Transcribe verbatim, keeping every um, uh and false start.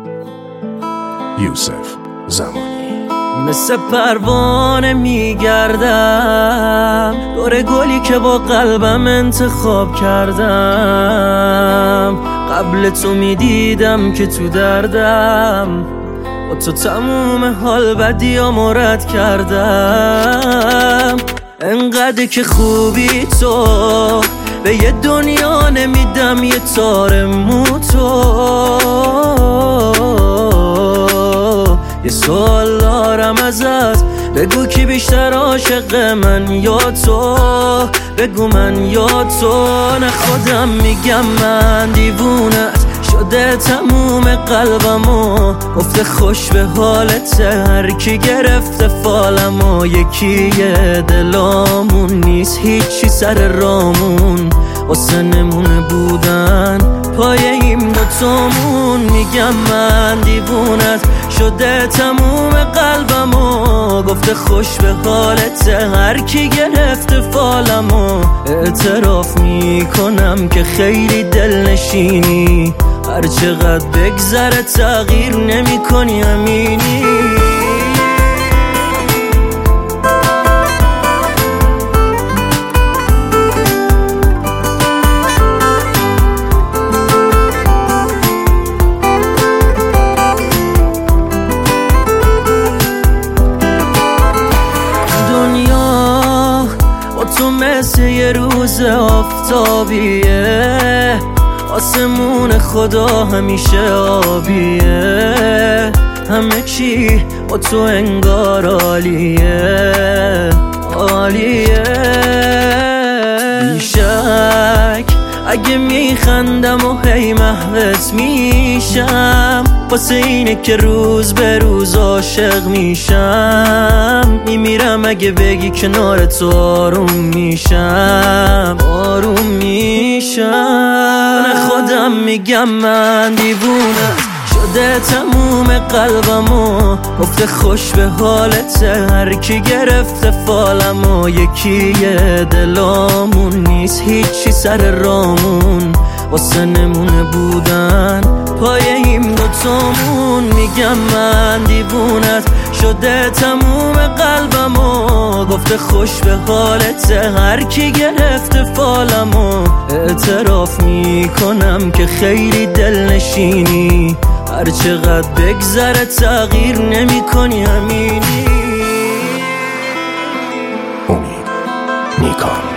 یوسف زمانی. مثل پروانه میگردم دور گلی که با قلبم انتخاب کردم. قبل تو میدیدم که تو دردم، با تو تموم حال بدیامو رد کردم. انقدر که خوبی تو، به یه دنیا نمیدم یه تار مو تو. یه سوال دارم ازت، بگو کی بیشتر عاشق من یا تو؟ بگو من یا تو؟ نه خودم میگم من دیوونت شده تموم قلبمو، گفته خوش به حالت هر کی گرفته فالمو. یکیه دلامون نیست هیچی سر رامون، واسه نمونه بودن پای این دوتامون. میگم من دیوونت شده تموم قلبمو، گفته خوش به حالت هر کی گرفته فالمو. اعتراف میکنم که خیلی دلنشینی، هر چقدر بگذره تغییر نمی کنی امینی. دنیا با تو مثل یه روز آفتابیه، آسمون خدا همیشه آبیه. همه چی با تو انگار عالیه عالیه. بیشک اگه میخندم و هی محوت میشم، واسه اینه که روز به روز عاشق میشم. میمیرم اگه بگی کنار تو آروم میشم آروم میشم. من خودم میگم من دیوونه شده تموم قلبمو، گفته خوش به حالت هر کی گرفته فالمو. یکیه دلامون نیست هیچی سر رامون، واسه نمونه بودن پای این دوتامون. میگم من دیوونت شده تموم قلبمو، گفته خوش به حالت هر کی گرفته فالمو. اعتراف میکنم که خیلی دلنشینی، هر چقدر بگذره تغییر نمی کنی امینی. امید نیکان.